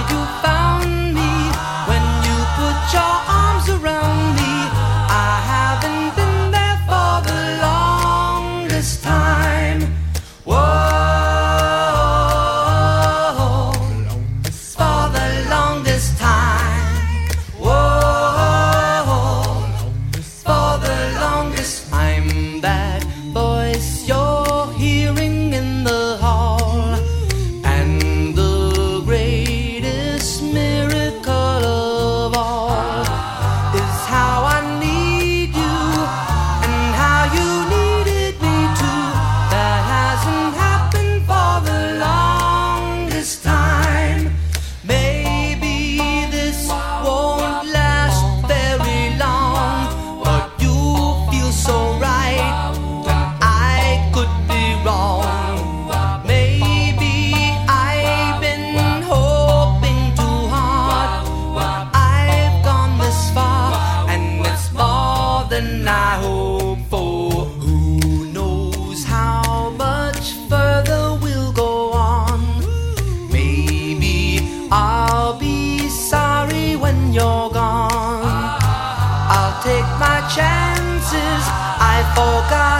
you found me, when you put your arms around me. I haven't been there for the longest time. Whoa, for the longest time. Whoa, for the longest time. That voice you're hearing in the hall, and the greatest miracle of all, is how I need you and how you needed me too. That hasn't happened for the longest time. Maybe this won't last very long, but you feel so right when I could be wrong. Maybe I've been hoping too hard, but I've gone this far, and it's more than I hope for. Who knows how much further we'll go on? Maybe I'll be sorry when you're gone. I'll take my chances. I forgot